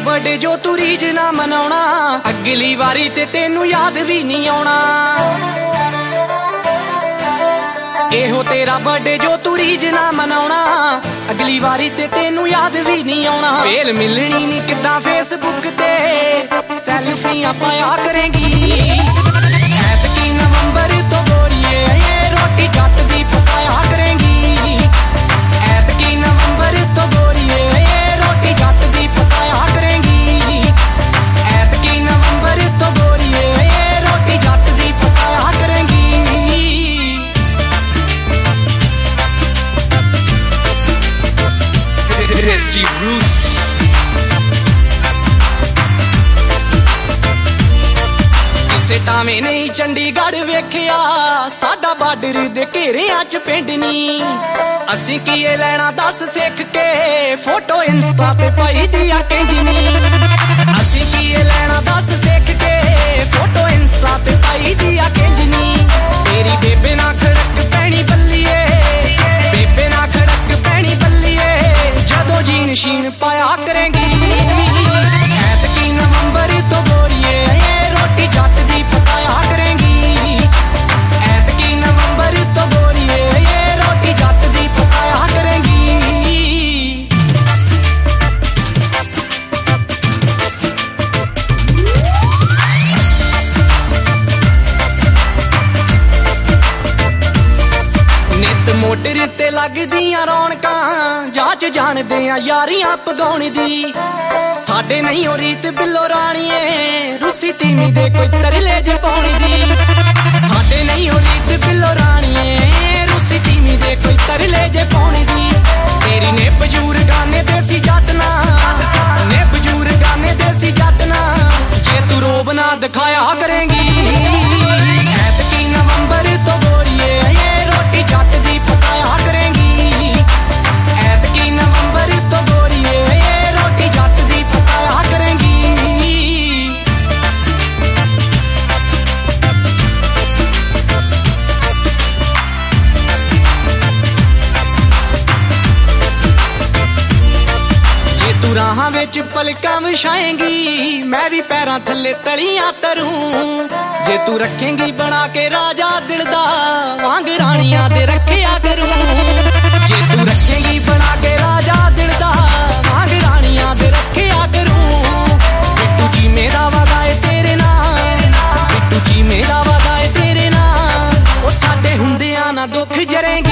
Birthday जो तू रीज ना मनाउणा, अगली वारी ते तेनू याद भी नहीं आउणा। एहो तेरा बर्थडे जो तू रीज ना मनाउणा, अगली वारी ते तेनू याद भी नहीं आउणा। वेल मिलनी नहीं किद्दां फेसबुक ते सैल्फियां पाया करेंगी। ऐतकी नवंबर तो गोरीए रोटी जट दी पकाया करेंगी। ऐतकी नवंबर तो गोरीए रोटी जट दी पकाया करेंगी। ऐतकी नवंबर तो गोरीए रोटी जट दी पकाया करेंगी। Resi Bruce किसे टावे नहीं चंडीगढ़ वेखिया, साडा बार्डर दे घेरियां च पिंड नी। असीं कीए लैना दस सिख के, फोटो इंस्टा ते पाई दिया कहंदी नी। असीं कीए लैना दस सिख के, फोटो इंस्टा ते पाई दिया कहंदी नी। तेरी बेबे ना खड़क पैनी बल्लीए, बेबे ना खड़क पैनी बल्लीए, जदों जीन शीन पाया करेंगी। ऐतकी नवंबर तो गोरीए रोटी जट दी पकाया करेंगी। ऐतकी नवंबर तो गोरीए रोटी जट दी पकाया करेंगी। नित मोटर ते लगदियां रौनकां, जाच जानदे आ यारियां पगाउण दी। साडे नहीं हो रीत बिल्लो राणीए, रूसी तीमी दे कोई तरले ज पाउण दी। साडे नहीं हो रीत बिल्लो राणीए, रूसी तीमी दे कोई तरले ज पाउण दी। तेरी ने बजूर गाने देसी जटना, ने बजूर गाने देसी जटना, जे तू रोब ना दिखाया करेंगी। ऐतकी नवंबर तो गोरीए रोटी जट दी पकाया करेंगी। ऐतकी नवंबर तो गोरीए रोटी जट दी पकाया करेंगी। जे तू राहां विच पलकां विछाएंगी, मैं भी पैरां थल्ले तलियां तरूं। जे तू रखेंगी बना के राजा दिल दा, वांग राणियां दे रखिया करूं। जे तू रखेंगी बना के राजा दिल दा, वांग राणियां दे रखिया करूं। बिट्टू जी मेरा वादा है तेरे नाल, बिट्टू जी मेरा वादा है तेरे नाल, ओ साडे हुंदियां ना दुख जरेंगी।